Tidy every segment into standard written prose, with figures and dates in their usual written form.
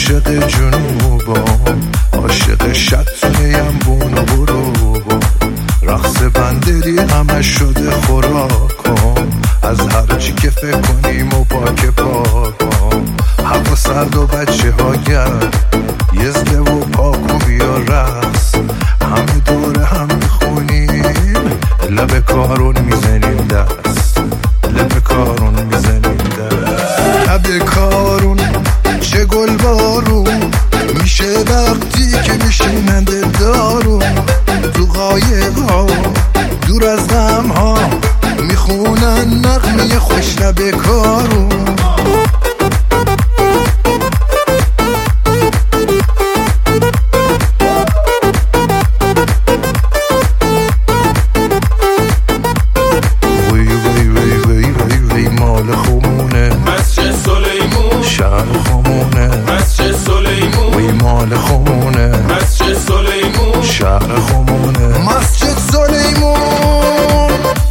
عاشق جنوبم، عاشق شطونیم بون و بروبم، رقص بندری همه شده خوراکم، از هر چی که فکر کنیم و پاکم، هوا سرد و بچه ها گرد، یزده و پاکو بیا رقص، همه دوره هم میخونیم، لب کارون میزنیم دست، لب کارون میزنیم دست، لب کارون چه گل بارون میشه وقتی که میشیننده دارون، تو قایق ها دور از غم ها میخونن نغمه خوش لب کارون. مال خمونه مسجد سلیمون، شهر خمونه مسجد سلیمون.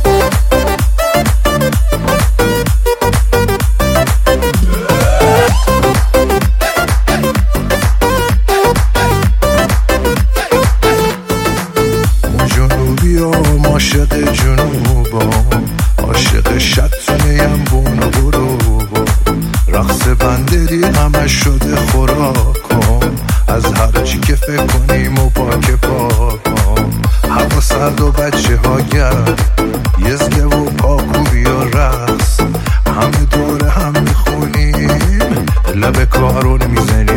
جنوبی هم عاشق جنوبم، عاشق شطونیم بون و بروبم، رقص بندری همه شده خوراکم، از هر چی که فکر کنیم و پاکم، هوا سرد و بچه ها گرد، یزده و پاکو بیا رقص، همه دوره هم میخونیم، لب کارون میزنیم